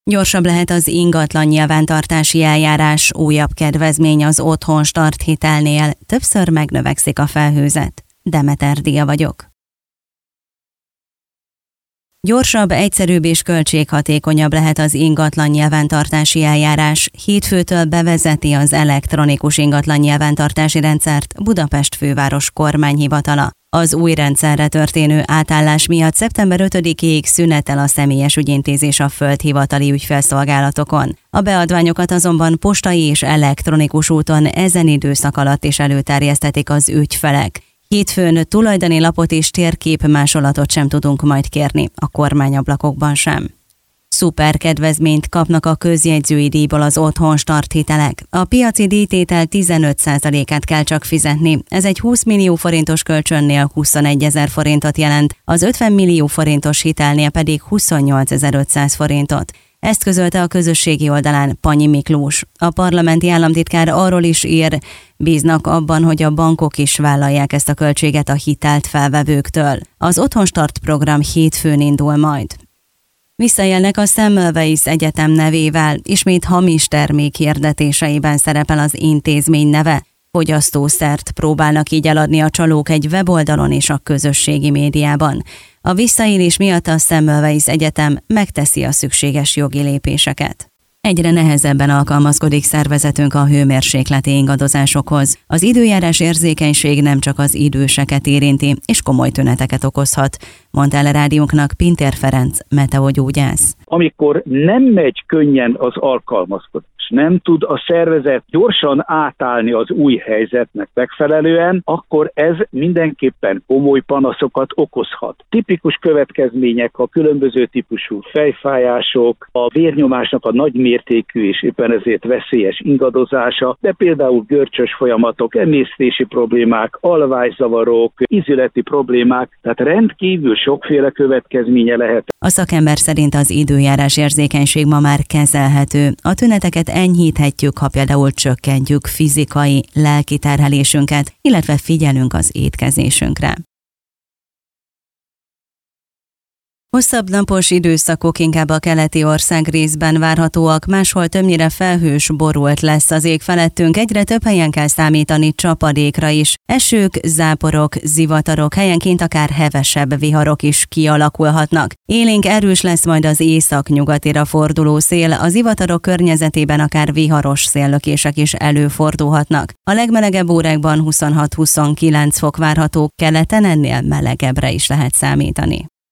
Gyorsabb lehet az ingatlan nyilvántartási eljárás, újabb kedvezmény az otthon start hitelnél, többször megnövekszik a felhőzet. Demeter Dia vagyok. Gyorsabb, egyszerűbb és költséghatékonyabb lehet az ingatlan nyilvántartási eljárás. Hétfőtől bevezeti az elektronikus ingatlan nyilvántartási rendszert Budapest főváros kormányhivatala. Az új rendszerre történő átállás miatt szeptember 5-ig szünetel a személyes ügyintézés a földhivatali ügyfélszolgálatokon. A beadványokat azonban postai és elektronikus úton ezen időszak alatt is előterjesztetik az ügyfelek. Hétfőn tulajdoni lapot és térképmásolatot sem tudunk majd kérni, a kormányablakokban sem. Szuper kedvezményt kapnak a közjegyzői díjból az otthon start hitelek. A piaci díjtétel 15%-át kell csak fizetni. Ez egy 20 millió forintos kölcsönnél 21 000 forintot jelent, az 50 millió forintos hitelnél pedig 28 500 forintot. Ezt közölte a közösségi oldalán Panyi Miklós. A parlamenti államtitkár arról is ír, bíznak abban, hogy a bankok is vállalják ezt a költséget a hitelt felvevőktől. Az Otthon Start program hétfőn indul majd. Visszaélnek a Semmelweis Egyetem nevével, ismét hamis termék hirdetéseiben szerepel az intézmény neve. Fogyasztószert próbálnak így eladni a csalók egy weboldalon és a közösségi médiában. A visszaélés miatt a Semmelweis Egyetem megteszi a szükséges jogi lépéseket. Egyre nehezebben alkalmazkodik szervezetünk a hőmérsékleti ingadozásokhoz. Az időjárás érzékenység nem csak az időseket érinti, és komoly tüneteket okozhat, mondta el a rádiónknak Pintér Ferenc, meteogyógyász. Amikor nem megy könnyen az alkalmazkodás, nem tud a szervezet gyorsan átállni az új helyzetnek megfelelően, akkor ez mindenképpen komoly panaszokat okozhat. Tipikus következmények a különböző típusú fejfájások, a vérnyomásnak a nagymértékű és éppen ezért veszélyes ingadozása, de például görcsös folyamatok, emésztési problémák, alvászavarok, ízületi problémák, tehát rendkívül sokféle következménye lehet. A szakember szerint az időjárás érzékenység ma már kezelhető. A tüneteket enyhíthetjük, ha például csökkentjük fizikai, lelki terhelésünket, illetve figyelünk az étkezésünkre. Hosszabb napos időszakok inkább a keleti országrészben várhatóak, máshol többnyire felhős, borult lesz az ég felettünk, egyre több helyen kell számítani csapadékra is. Esők, záporok, zivatarok, helyenként akár hevesebb viharok is kialakulhatnak. Élénk erős lesz majd az észak-nyugatira forduló szél, a zivatarok környezetében akár viharos széllökések is előfordulhatnak. A legmelegebb órákban 26-29 fok várható, keleten ennél melegebbre is lehet számítani.